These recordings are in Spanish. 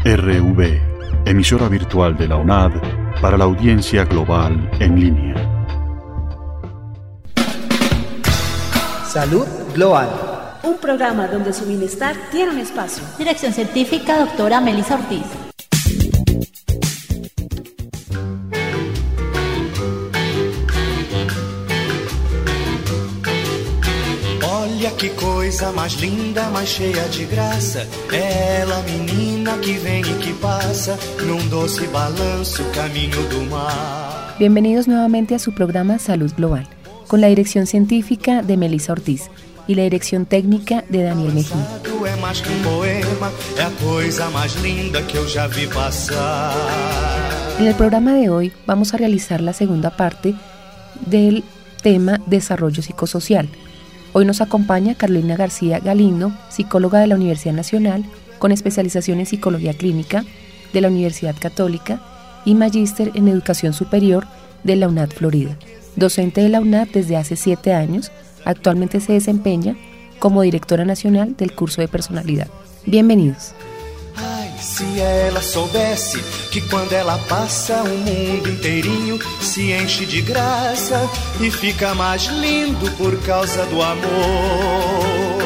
RV, emisora virtual de la UNAD para la audiencia global en línea. Salud Global. Un programa donde su bienestar tiene un espacio. Dirección científica, doctora Melissa Ortiz. Olha que coisa mais linda, mais cheia de graça. É ela, menina que vem e que pasa num doce balanço caminho do mar. Bienvenidos nuevamente a su programa Salud Global, con la dirección científica de Melissa Ortiz y la dirección técnica de Daniel Mejía. É mais que poema, é a coisa mais linda que eu já vi passar. En el programa de hoy vamos a realizar la segunda parte del tema desarrollo psicosocial. Hoy nos acompaña Carolina García Galindo, psicóloga de la Universidad Nacional, con especialización en psicología clínica de la Universidad Católica y magíster en educación superior de la UNAD Florida. Docente de la UNAD desde hace 7 años, actualmente se desempeña como directora nacional del curso de personalidad. Bienvenidos. Se ela soubesse que quando ela passa o mundo inteirinho se enche de graça e fica mais lindo por causa do amor.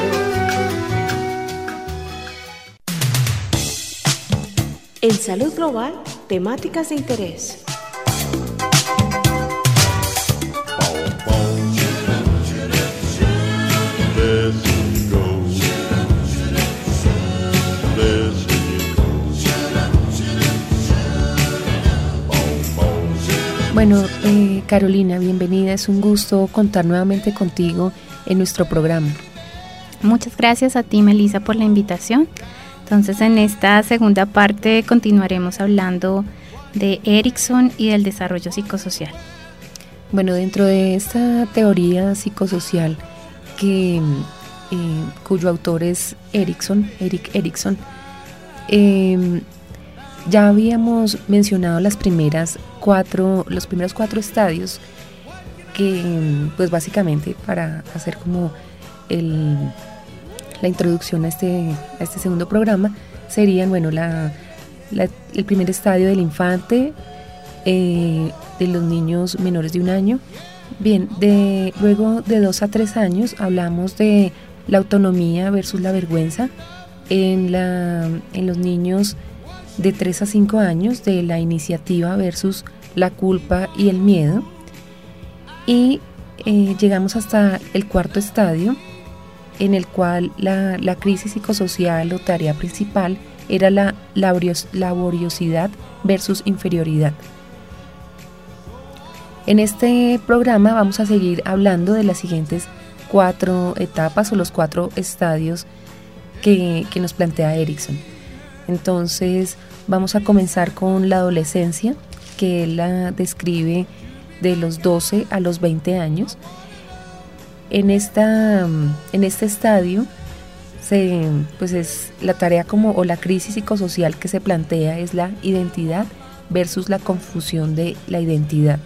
En Salud Global, temáticas de interés. Bueno, Carolina, bienvenida. Es un gusto contar nuevamente contigo en nuestro programa. Muchas gracias a ti, Melissa, por la invitación. Entonces, en esta segunda parte continuaremos hablando de Erikson y del desarrollo psicosocial. Bueno, dentro de esta teoría psicosocial cuyo autor es Erik Erikson, ya habíamos mencionado los primeros 4 estadios que, pues básicamente, para hacer como la introducción a este segundo programa, serían, bueno, el primer estadio del infante, de los niños menores de 1 año. Bien, luego de 2 a 3 años hablamos de la autonomía versus la vergüenza en los niños de 3 a 5 años, de la iniciativa versus la culpa y el miedo. Y llegamos hasta el 4º estadio, en el cual la crisis psicosocial o tarea principal era la laboriosidad versus inferioridad. En este programa vamos a seguir hablando de las siguientes 4 etapas o los 4 estadios que nos plantea Erikson. Entonces vamos a comenzar con la adolescencia, que él la describe de los 12 a los 20 años. En este estadio pues es la tarea o la crisis psicosocial que se plantea es la identidad versus la confusión de la identidad.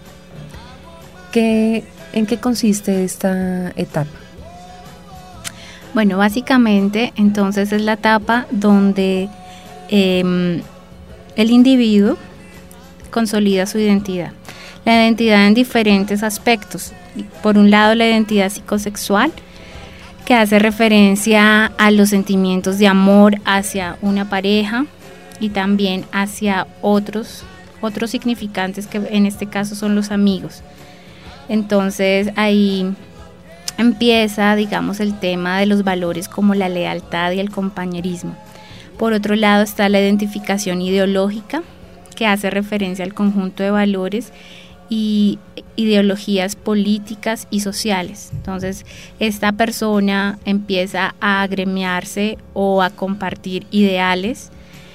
¿En qué consiste esta etapa? Bueno, básicamente entonces es la etapa donde el individuo consolida su identidad. La identidad en diferentes aspectos. Por un lado, la identidad psicosexual, que hace referencia a los sentimientos de amor hacia una pareja y también hacia otros significantes, que en este caso son los amigos. Entonces ahí empieza, digamos, el tema de los valores como la lealtad y el compañerismo. Por otro lado está la identificación ideológica, que hace referencia al conjunto de valores y ideologías políticas y sociales. Entonces, esta persona empieza a agremiarse o a compartir ideales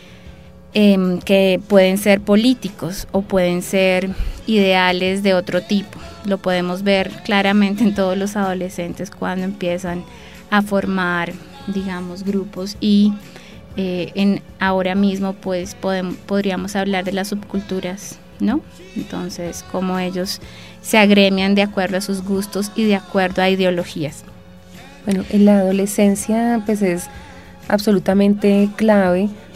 que pueden ser políticos o pueden ser ideales de otro tipo. Lo podemos ver claramente en todos los adolescentes cuando empiezan a formar, digamos, grupos y ahora mismo pues podríamos hablar de las subculturas, ¿no? Entonces, cómo ellos se agremian de acuerdo a sus gustos y de acuerdo a ideologías. Bueno, en la adolescencia pues es absolutamente clave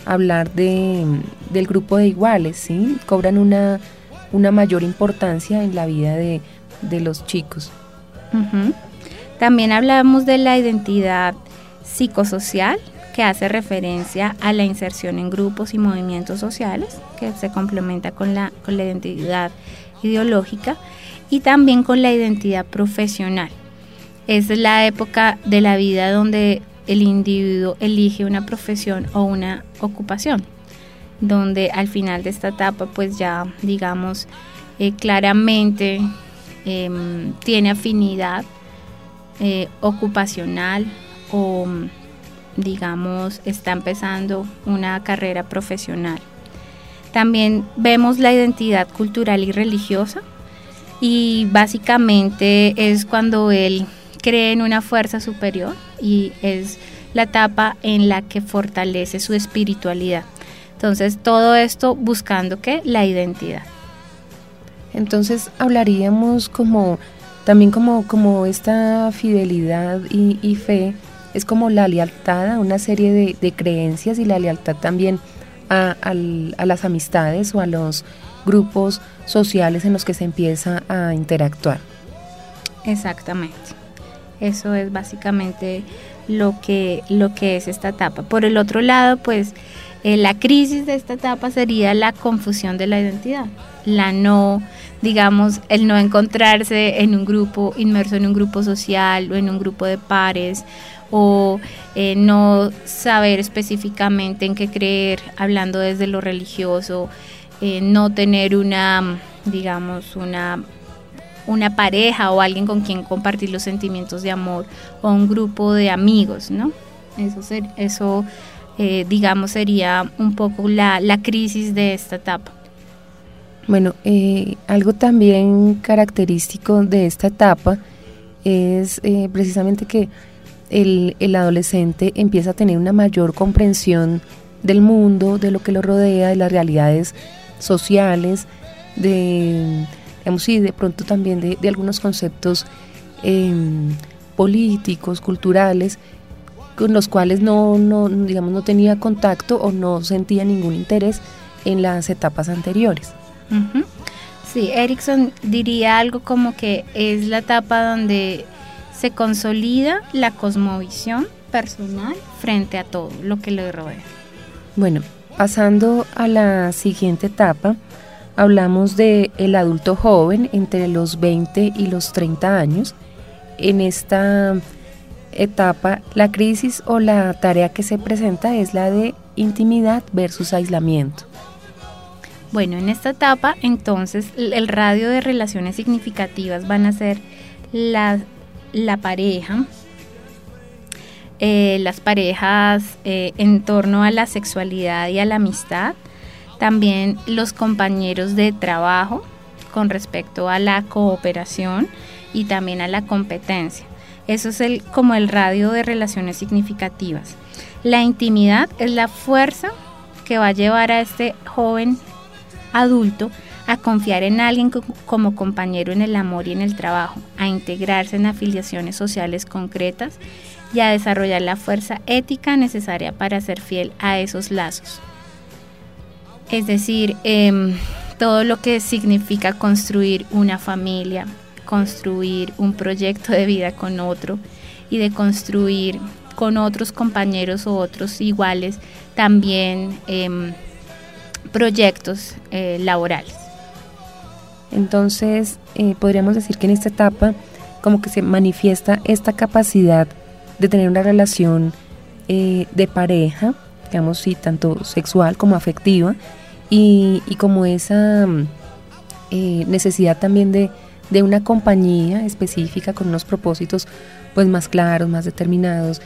hablar del grupo de iguales, ¿sí? Cobran una mayor importancia en la vida de los chicos. Uh-huh. También hablamos de la identidad psicosocial, que hace referencia a la inserción en grupos y movimientos sociales, que se complementa con la identidad ideológica, y también con la identidad profesional. Esa es la época de la vida donde el individuo elige una profesión o una ocupación, donde al final de esta etapa pues ya digamos claramente tiene afinidad ocupacional o digamos está empezando una carrera profesional. También vemos la identidad cultural y religiosa, y básicamente es cuando él cree en una fuerza superior y es la etapa en la que fortalece su espiritualidad. Entonces todo esto buscando ¿qué? La identidad. Entonces hablaríamos también como esta fidelidad y fe es como la lealtad a una serie de creencias, y la lealtad también a las amistades o a los grupos sociales en los que se empieza a interactuar. Exactamente. Eso es básicamente lo que es esta etapa. Por el otro lado, pues la crisis de esta etapa sería la confusión de la identidad, el no encontrarse en un grupo, inmerso en un grupo social o en un grupo de pares, o no saber específicamente en qué creer, hablando desde lo religioso, no tener una pareja o alguien con quien compartir los sentimientos de amor, o un grupo de amigos, ¿no? Eso sería un poco la crisis de esta etapa. Bueno, algo también característico de esta etapa es precisamente que el adolescente empieza a tener una mayor comprensión del mundo, de lo que lo rodea, de las realidades sociales, de pronto también de algunos conceptos políticos, culturales, con los cuales no tenía contacto o no sentía ningún interés en las etapas anteriores. Uh-huh. Sí, Erikson diría algo como que es la etapa donde se consolida la cosmovisión personal frente a todo lo que lo rodea. Bueno, pasando a la siguiente etapa, hablamos de el adulto joven entre los 20 y los 30 años. En esta etapa, la crisis o la tarea que se presenta es la de intimidad versus aislamiento. Bueno, en esta etapa, entonces, el radio de relaciones significativas van a ser la pareja, las parejas en torno a la sexualidad y a la amistad, también los compañeros de trabajo con respecto a la cooperación y también a la competencia. Eso es como el radio de relaciones significativas. La intimidad es la fuerza que va a llevar a este joven adulto a confiar en alguien como compañero en el amor y en el trabajo, a integrarse en afiliaciones sociales concretas y a desarrollar la fuerza ética necesaria para ser fiel a esos lazos. Es decir, todo lo que significa construir una familia, construir un proyecto de vida con otro y de construir con otros compañeros o otros iguales también proyectos laborales. Entonces, podríamos decir que en esta etapa como que se manifiesta esta capacidad de tener una relación de pareja, digamos, sí, tanto sexual como afectiva, y como esa necesidad también de una compañía específica con unos propósitos pues más claros, más determinados,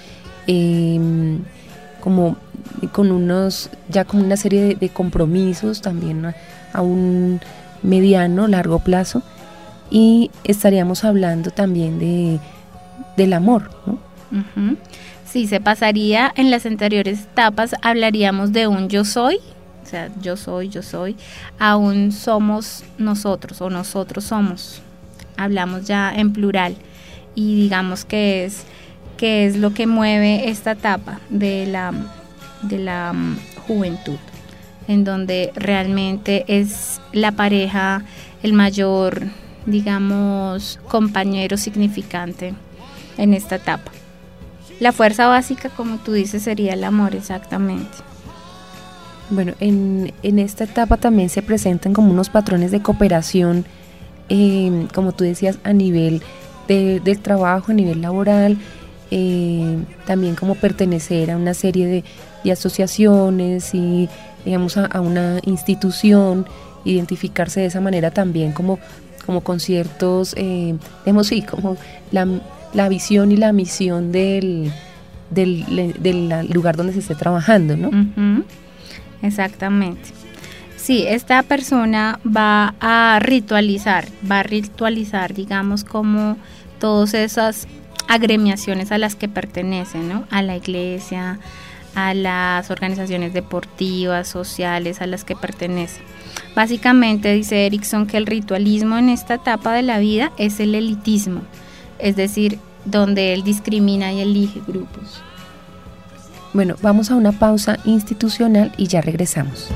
como con una serie de compromisos también a un mediano, largo plazo, y estaríamos hablando también del amor, ¿no? Uh-huh. Sí, se pasaría en las anteriores etapas, hablaríamos de un yo soy, o sea, yo soy, a un somos nosotros o nosotros somos, hablamos ya en plural, y digamos que es lo que mueve esta etapa de la juventud, en donde realmente es la pareja el mayor, digamos, compañero significante en esta etapa. La fuerza básica, como tú dices, sería el amor, exactamente. Bueno, en esta etapa también se presentan como unos patrones de cooperación, como tú decías, a nivel del trabajo, a nivel laboral, también como pertenecer a una serie de asociaciones y, digamos, a una institución, identificarse de esa manera también como con ciertos, digamos, sí, como la visión y la misión del lugar donde se esté trabajando, ¿no? Uh-huh. Exactamente. Sí, esta persona va a ritualizar, digamos, como todas esas agremiaciones a las que pertenece, ¿no? A la iglesia, a las organizaciones deportivas, sociales, a las que pertenece. Básicamente dice Erikson que el ritualismo en esta etapa de la vida es el elitismo, es decir, donde él discrimina y elige grupos. Bueno, vamos a una pausa institucional y ya regresamos.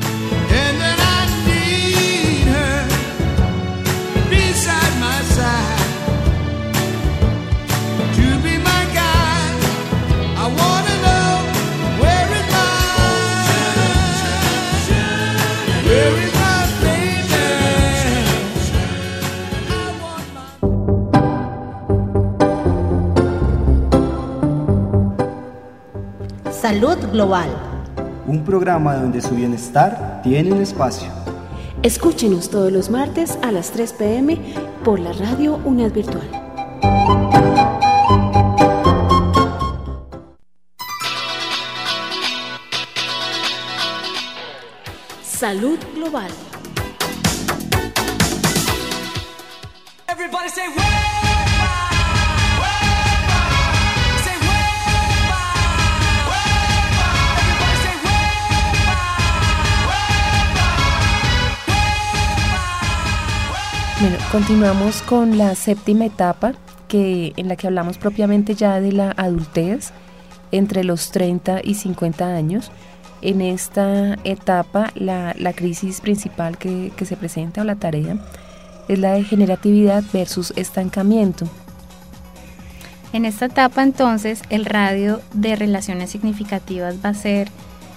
Salud Global. Un programa donde su bienestar tiene un espacio. Escúchenos todos los martes a las 3 p.m. por la radio UNED Virtual. Salud Global. Everybody say Bueno, continuamos con la séptima etapa, en la que hablamos propiamente ya de la adultez, entre los 30 y 50 años. En esta etapa, la crisis principal que se presenta, o la tarea, es la de generatividad versus estancamiento. En esta etapa, entonces, el radio de relaciones significativas va a ser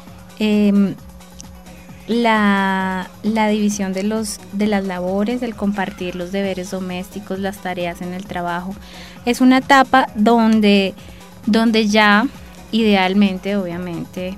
la división de las labores, el compartir los deberes domésticos, las tareas en el trabajo. Es una etapa donde ya idealmente, obviamente,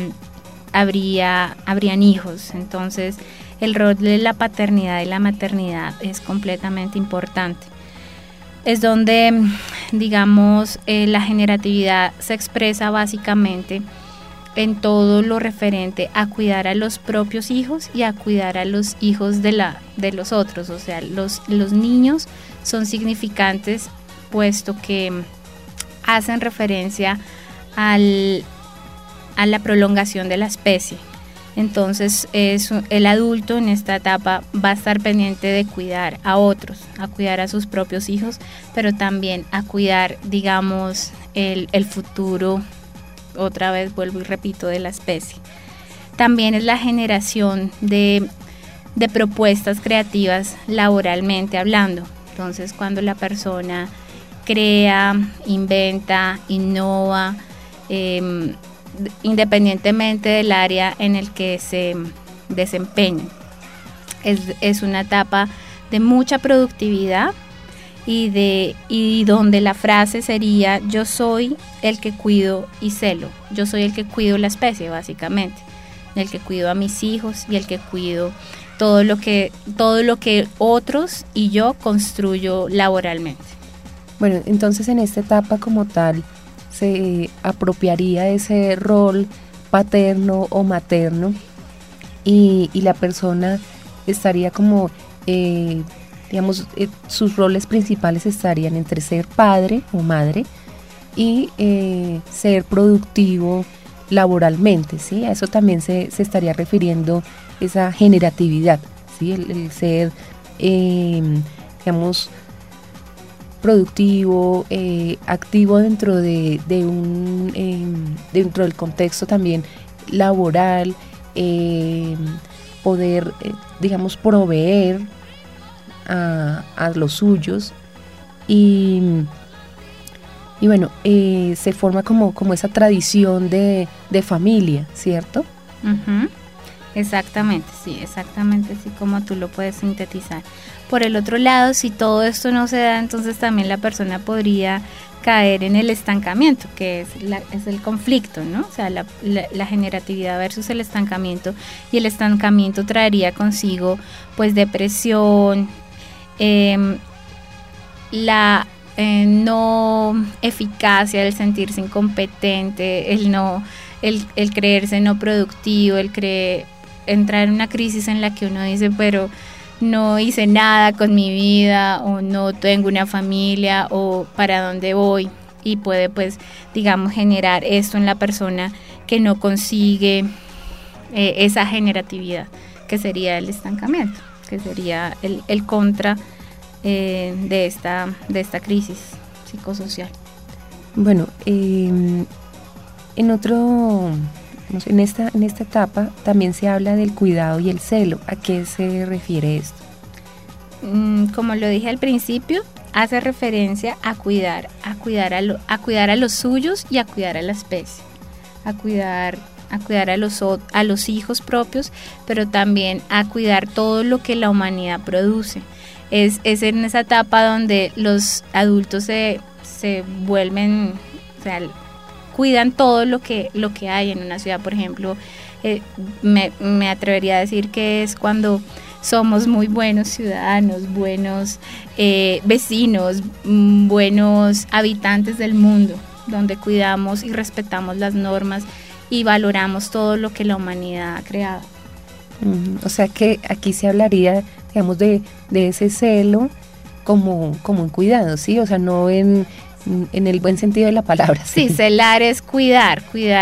habrían hijos. Entonces el rol de la paternidad y la maternidad es completamente importante. Es donde, digamos, la generatividad se expresa básicamente en todo lo referente a cuidar a los propios hijos y a cuidar a los hijos de los otros. O sea, los niños son significantes puesto que hacen referencia a la prolongación de la especie. Entonces el adulto en esta etapa va a estar pendiente de cuidar a otros, a cuidar a sus propios hijos, pero también a cuidar, digamos, el futuro, otra vez vuelvo y repito, de la especie. También es la generación de propuestas creativas laboralmente hablando. Entonces, cuando la persona crea, inventa, innova, independientemente del área en el que se desempeña. Es una etapa de mucha productividad y donde la frase sería: yo soy el que cuido y celo, yo soy el que cuido la especie, básicamente, el que cuido a mis hijos y el que cuido todo lo que otros y yo construyo laboralmente. Bueno, entonces en esta etapa como tal se apropiaría ese rol paterno o materno y la persona estaría como, digamos, sus roles principales estarían entre ser padre o madre y ser productivo laboralmente, ¿sí? A eso también se estaría refiriendo esa generatividad, ¿sí? El ser, digamos, productivo, activo dentro dentro del contexto también laboral, poder, digamos, proveer a los suyos, y bueno, se forma como esa tradición de familia, ¿cierto? Uh-huh. Exactamente, así como tú lo puedes sintetizar. Por el otro lado, si todo esto no se da, entonces también la persona podría caer en el estancamiento, que es el conflicto, ¿no? O sea, la generatividad versus el estancamiento, y el estancamiento traería consigo pues depresión, la no eficacia, el sentirse incompetente, el creerse no productivo, entrar en una crisis en la que uno dice, pero no hice nada con mi vida, o no tengo una familia, o para dónde voy, y puede pues digamos generar esto en la persona que no consigue esa generatividad, que sería el estancamiento, que sería el contra de esta crisis psicosocial. Bueno, en esta etapa también se habla del cuidado y el celo. ¿A qué se refiere esto? Como lo dije al principio, hace referencia a cuidar a los suyos y a cuidar a la especie, a cuidar a los hijos propios, pero también a cuidar todo lo que la humanidad produce. Es en esa etapa donde los adultos se vuelven, o sea, cuidan todo lo que hay en una ciudad. Por ejemplo, me atrevería a decir que es cuando somos muy buenos ciudadanos, buenos vecinos, buenos habitantes del mundo, donde cuidamos y respetamos las normas y valoramos todo lo que la humanidad ha creado. O sea que aquí se hablaría, digamos, de ese celo como un cuidado, ¿sí? O sea, no en el buen sentido de la palabra. Sí, celar es cuidar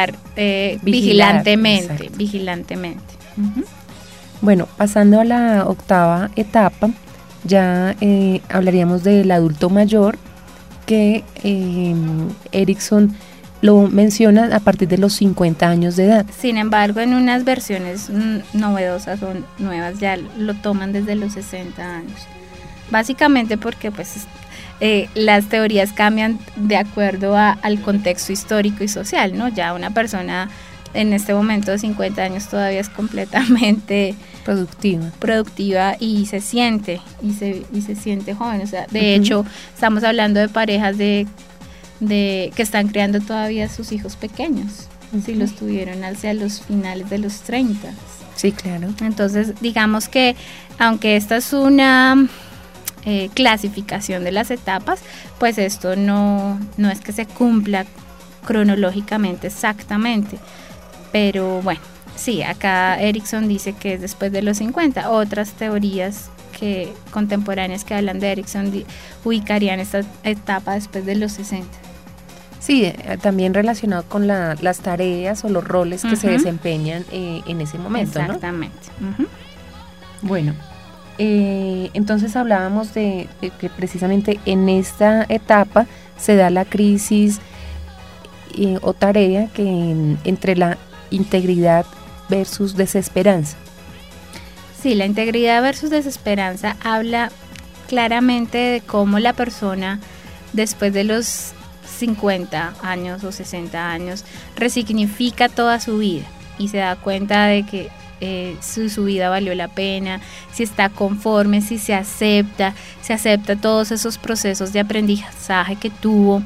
vigilantemente. Uh-huh. Bueno, pasando a la octava etapa, ya hablaríamos del adulto mayor, que Erikson lo menciona a partir de los 50 años de edad. Sin embargo, en unas versiones novedosas o nuevas ya lo toman desde los 60 años. Básicamente porque pues las teorías cambian de acuerdo al contexto histórico y social, ¿no? Ya una persona en este momento de 50 años todavía es completamente productiva y se siente joven. O sea, de hecho, estamos hablando de parejas que están creando todavía sus hijos pequeños, si los tuvieron hacia los finales de los 30. Sí, claro. Entonces, digamos que aunque esta es una clasificación de las etapas, pues esto no es que se cumpla cronológicamente exactamente, pero bueno, sí, acá Erikson dice que es después de los 50. Otras teorías contemporáneas que hablan de Erikson ubicarían esta etapa después de los 60. Sí, también relacionado con las tareas o los roles que se desempeñan en ese momento, exactamente, ¿no? Uh-huh. Bueno, entonces hablábamos de que precisamente en esta etapa se da la crisis o tarea que entre la integridad versus desesperanza. Sí, la integridad versus desesperanza habla claramente de cómo la persona después de los 50 años o 60 años resignifica toda su vida y se da cuenta de que su vida valió la pena, si está conforme, si se acepta todos esos procesos de aprendizaje que tuvo,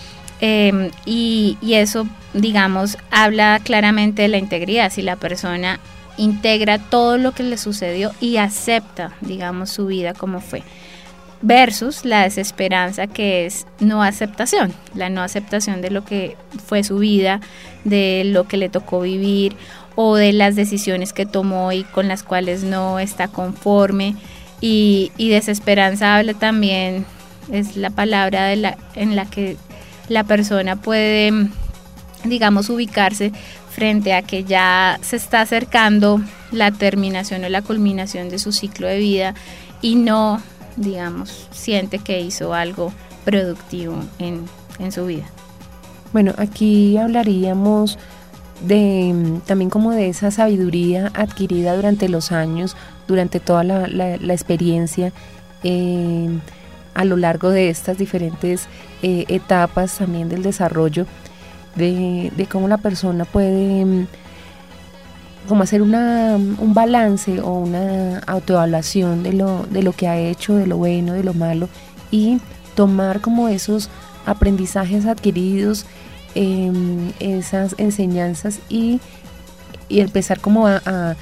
y eso, digamos, habla claramente de la integridad. Si la persona integra todo lo que le sucedió y acepta, digamos, su vida como fue, versus la desesperanza, que es la no aceptación de lo que fue su vida, de lo que le tocó vivir o de las decisiones que tomó y con las cuales no está conforme. Y desesperanza habla también, es la palabra en la que la persona puede, digamos, ubicarse frente a que ya se está acercando la terminación o la culminación de su ciclo de vida y no, digamos, siente que hizo algo productivo en su vida. Bueno, aquí hablaríamos también como de esa sabiduría adquirida durante los años, durante toda la experiencia, a lo largo de estas diferentes etapas también del desarrollo, de cómo la persona puede como hacer un balance o una autoevaluación de lo que ha hecho, de lo bueno, de lo malo, y tomar como esos aprendizajes adquiridos, esas enseñanzas y empezar como a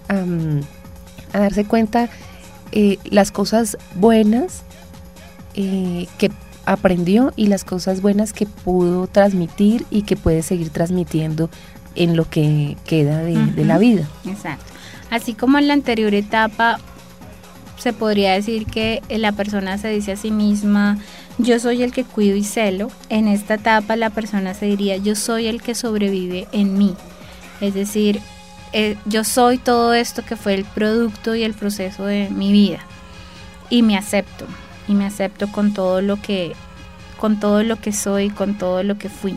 darse cuenta las cosas buenas que aprendió y las cosas buenas que pudo transmitir y que puede seguir transmitiendo en lo que queda de la vida. Exacto. Así como en la anterior etapa se podría decir que la persona se dice a sí misma: yo soy el que cuido y celo. En esta etapa la persona se diría: yo soy el que sobrevive en mí. Es decir, yo soy todo esto que fue el producto y el proceso de mi vida, y me acepto con todo lo que soy, con todo lo que fui.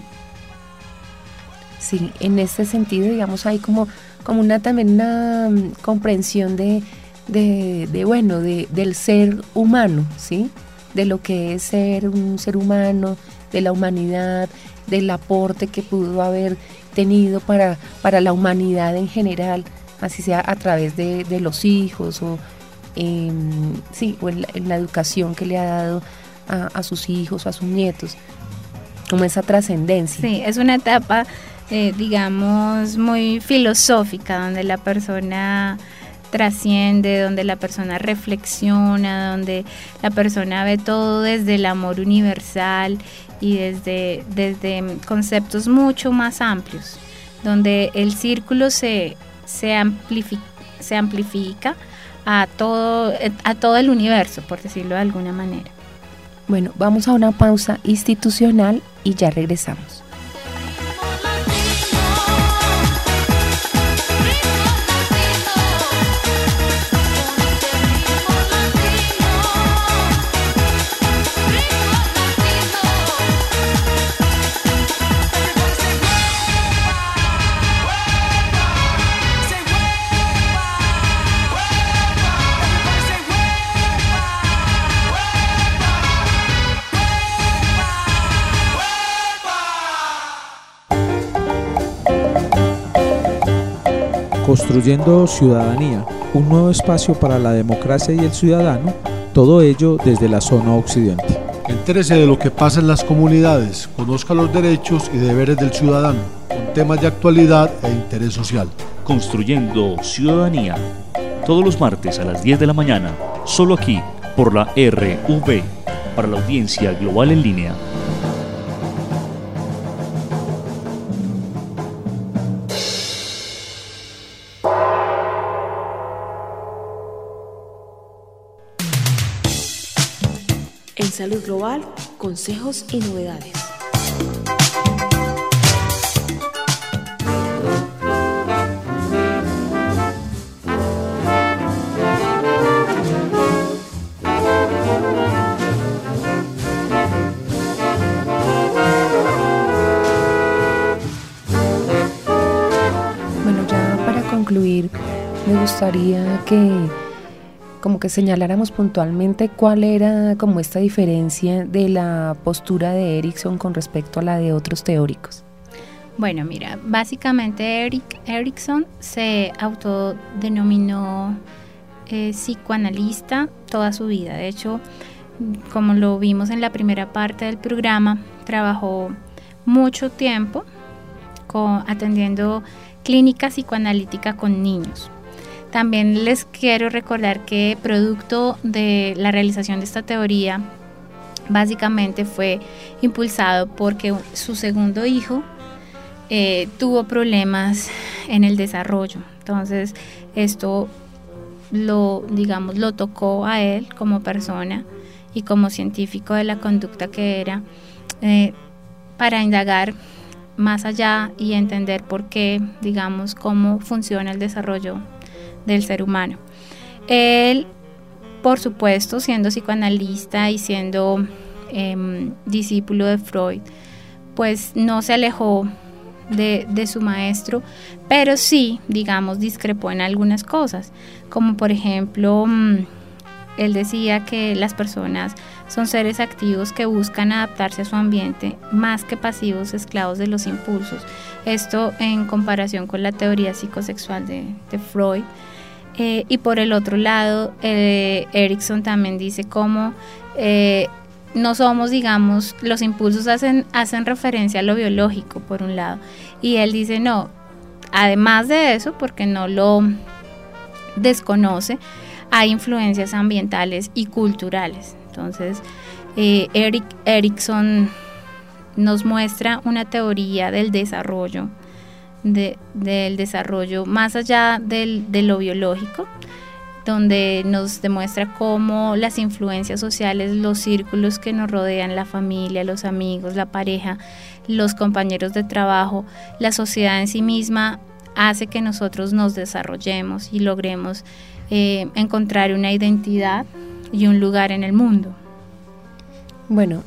Sí, en este sentido, digamos, hay como también una comprensión del ser humano, ¿sí? De lo que es ser un ser humano, de la humanidad, del aporte que pudo haber tenido para la humanidad en general, así sea a través de los hijos o en la educación que le ha dado a sus hijos o a sus nietos, como esa trascendencia. Sí, es una etapa digamos muy filosófica, donde la persona trasciende, donde la persona reflexiona, donde la persona ve todo desde el amor universal y desde conceptos mucho más amplios, donde el círculo se amplifica a todo el universo, por decirlo de alguna manera. Bueno, vamos a una pausa institucional y ya regresamos. Construyendo ciudadanía, un nuevo espacio para la democracia y el ciudadano, todo ello desde la zona occidente. Entérese de lo que pasa en las comunidades, conozca los derechos y deberes del ciudadano, con temas de actualidad e interés social. Construyendo ciudadanía, todos los martes a las 10 de la mañana, solo aquí, por la RV, para la audiencia global en línea. En Salud Global, consejos y novedades. Bueno, ya para concluir, me gustaría que señaláramos puntualmente cuál era como esta diferencia de la postura de Erikson con respecto a la de otros teóricos. Bueno, mira, básicamente Erikson se autodenominó psicoanalista toda su vida. De hecho, como lo vimos en la primera parte del programa, trabajó mucho tiempo atendiendo clínica psicoanalítica con niños. También les quiero recordar que producto de la realización de esta teoría básicamente fue impulsado porque su segundo hijo tuvo problemas en el desarrollo. Entonces esto lo tocó a él como persona y como científico de la conducta que era, para indagar más allá y entender por qué, cómo funciona el desarrollo del ser humano. Él, por supuesto, siendo psicoanalista y siendo discípulo de Freud, pues no se alejó de su maestro, pero sí, digamos, discrepó en algunas cosas, como por ejemplo, él decía que las personas son seres activos que buscan adaptarse a su ambiente más que pasivos esclavos de los impulsos. Esto en comparación con la teoría psicosexual de Freud. Y por el otro lado, Erikson también dice cómo no somos, digamos, los impulsos hacen referencia a lo biológico, por un lado. Y él dice, no, además de eso, porque no lo desconoce, hay influencias ambientales y culturales. Entonces, Erikson nos muestra una teoría del desarrollo, del desarrollo más allá de lo biológico, donde nos demuestra cómo las influencias sociales, los círculos que nos rodean, la familia, los amigos, la pareja, los compañeros de trabajo, la sociedad en sí misma, hace que nosotros nos desarrollemos y logremos encontrar una identidad y un lugar en el mundo. Bueno,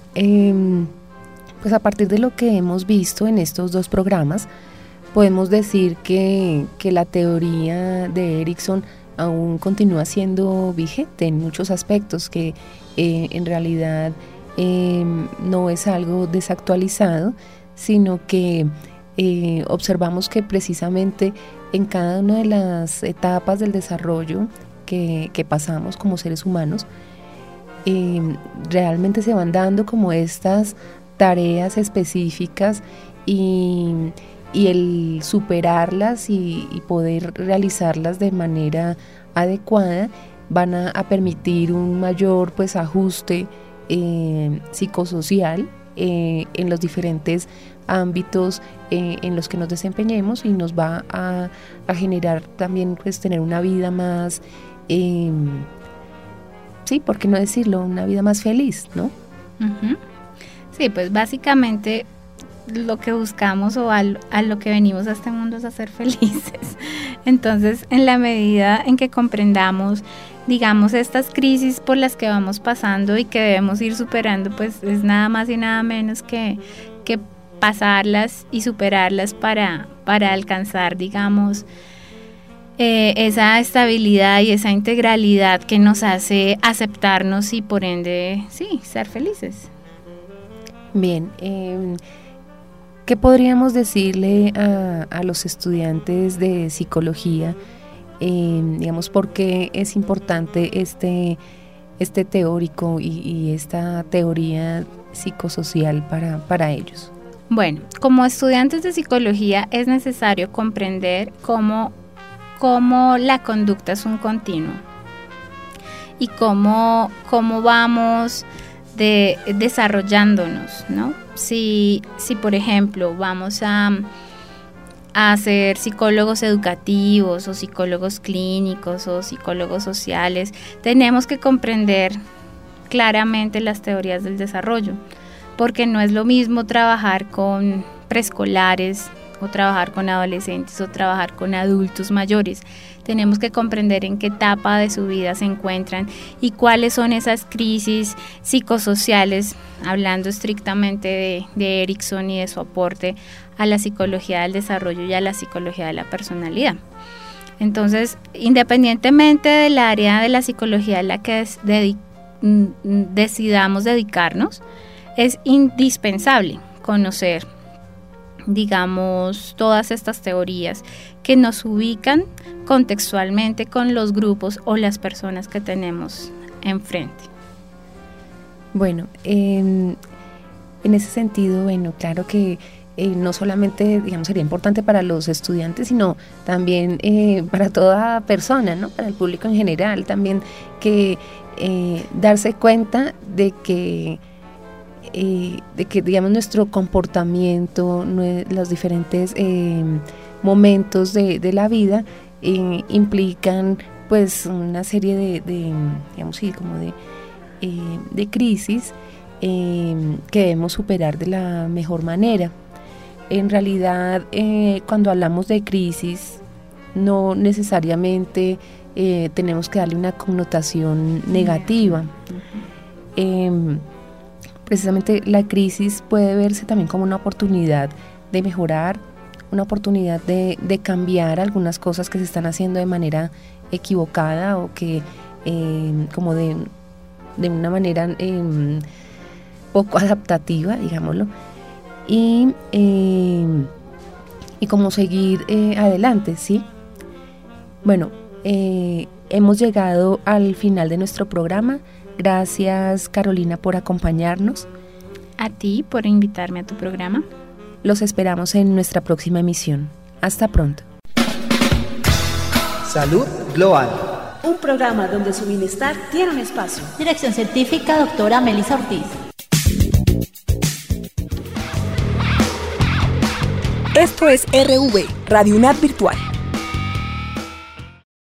pues a partir de lo que hemos visto en estos dos programas, podemos decir que la teoría de Erikson aún continúa siendo vigente en muchos aspectos, que en realidad no es algo desactualizado, sino que observamos que precisamente en cada una de las etapas del desarrollo que pasamos como seres humanos, realmente se van dando como estas tareas específicas y el superarlas y poder realizarlas de manera adecuada van a permitir un mayor pues ajuste psicosocial en los diferentes ámbitos en los que nos desempeñemos, y nos va a generar también pues tener una vida más, sí, ¿por qué no decirlo? Una vida más feliz, ¿no? Uh-huh. Sí, pues básicamente lo que buscamos o a lo que venimos a este mundo es a ser felices. Entonces, en la medida en que comprendamos, digamos, estas crisis por las que vamos pasando y que debemos ir superando, pues es nada más y nada menos que pasarlas y superarlas para alcanzar, digamos, esa estabilidad y esa integralidad que nos hace aceptarnos y por ende, sí, ser felices. Bien, ¿qué podríamos decirle a los estudiantes de psicología? Digamos, ¿por qué es importante este teórico y esta teoría psicosocial para ellos? Bueno, como estudiantes de psicología es necesario comprender cómo la conducta es un continuo y cómo vamos desarrollándonos, ¿no? Si por ejemplo vamos a ser psicólogos educativos o psicólogos clínicos o psicólogos sociales, tenemos que comprender claramente las teorías del desarrollo, porque no es lo mismo trabajar con preescolares o trabajar con adolescentes o trabajar con adultos mayores. Tenemos que comprender en qué etapa de su vida se encuentran y cuáles son esas crisis psicosociales, hablando estrictamente de Erikson y de su aporte a la psicología del desarrollo y a la psicología de la personalidad. Entonces, independientemente del área de la psicología a la que decidamos dedicarnos, es indispensable conocer, digamos, todas estas teorías que nos ubican contextualmente con los grupos o las personas que tenemos enfrente. Bueno, en ese sentido, bueno, claro que no solamente, digamos, sería importante para los estudiantes, sino también para toda persona, ¿no? Para el público en general, también que darse cuenta de que digamos nuestro comportamiento, los diferentes momentos de la vida implican pues una serie de digamos, sí, como de crisis que debemos superar de la mejor manera. En realidad, cuando hablamos de crisis, no necesariamente tenemos que darle una connotación negativa. Precisamente la crisis puede verse también como una oportunidad de mejorar, una oportunidad de cambiar algunas cosas que se están haciendo de manera equivocada o que como de una manera poco adaptativa, digámoslo, y como seguir adelante, ¿sí? Bueno, hemos llegado al final de nuestro programa. Gracias, Carolina, por acompañarnos. A ti por invitarme a tu programa. Los esperamos en nuestra próxima emisión. Hasta pronto. Salud Global. Un programa donde su bienestar tiene un espacio. Dirección científica, doctora Melissa Ortiz. Esto es RV, Radio UNAD Virtual.